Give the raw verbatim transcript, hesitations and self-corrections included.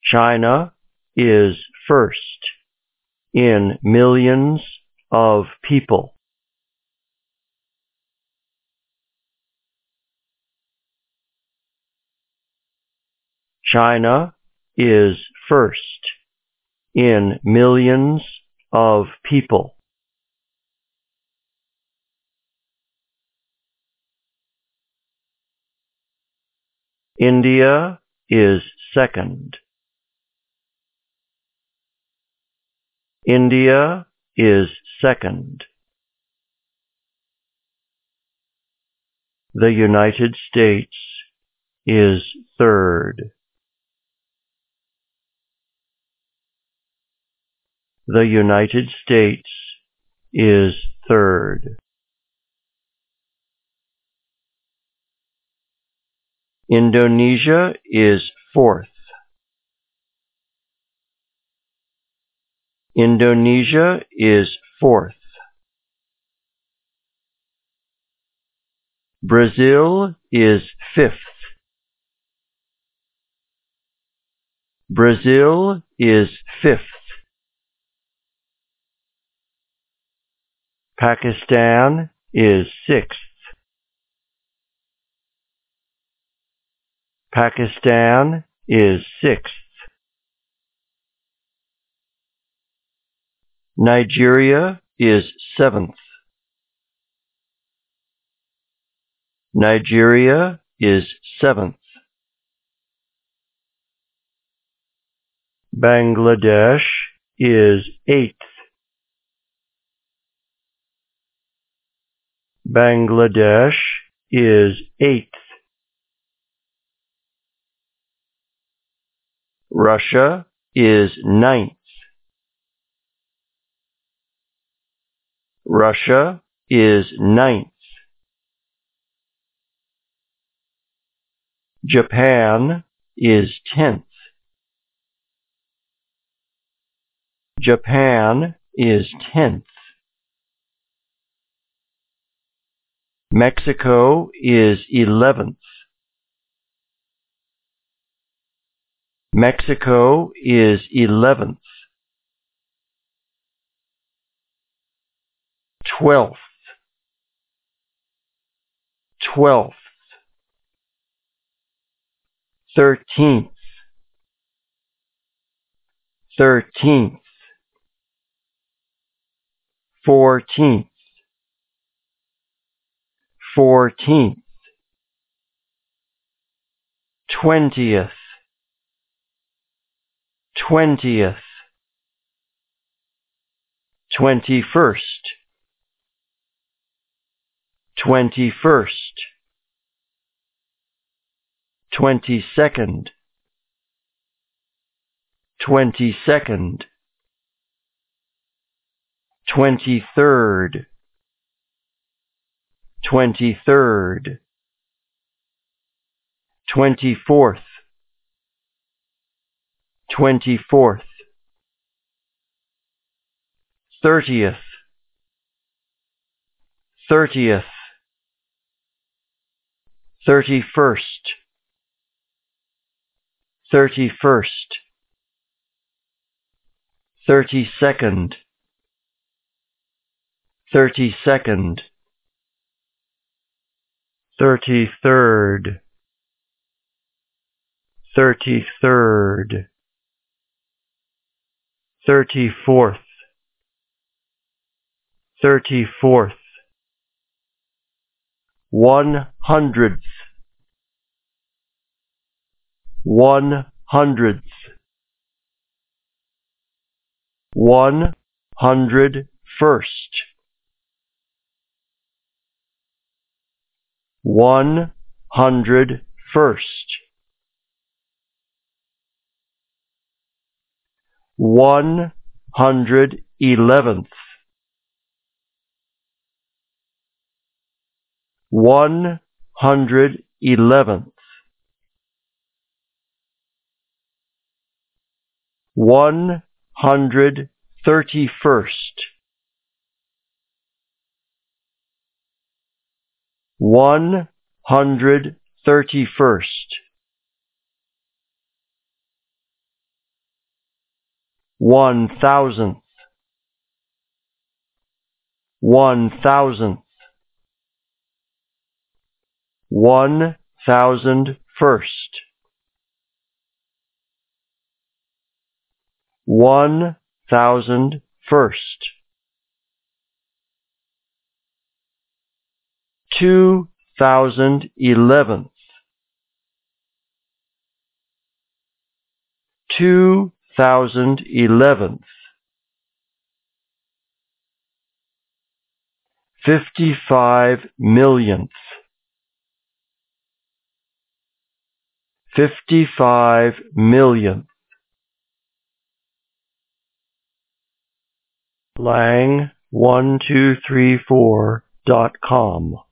China is first in millions of people. China is first in millions of people. India is second. India is second. The United States is third. The United States is third. Indonesia is fourth. Indonesia is fourth. Brazil is fifth. Brazil is fifth. Pakistan is sixth. Pakistan is sixth. Nigeria is seventh. Nigeria is seventh. Bangladesh is eighth. Bangladesh is eighth. Russia is ninth. Russia is ninth. Japan is tenth. Japan is tenth. Mexico is eleventh. Mexico is eleventh. Twelfth. Twelfth. Thirteenth. Thirteenth. Fourteenth. Fourteenth. Twentieth. Twentieth. Twenty-first. Twenty-first. Twenty-second. Twenty-second. Twenty-third. Twenty-third. Twenty-fourth. Twenty-fourth. Thirtieth. Thirtieth. Thirty-first. Thirty-first. Thirty-second. Thirty-second. Thirty-third. Thirty-third. Thirty-fourth. Thirty-fourth. One hundredth. One hundredth. One hundred first. One hundred first. One hundred eleventh. One hundred eleventh. One hundred thirty-first. One hundred thirty-first. one thousandth, one thousandth, one thousand first, one thousand first, two thousand eleventh, two thousand eleventh, fifty-five millionth, fifty-five millionth. Lang one two three four dot com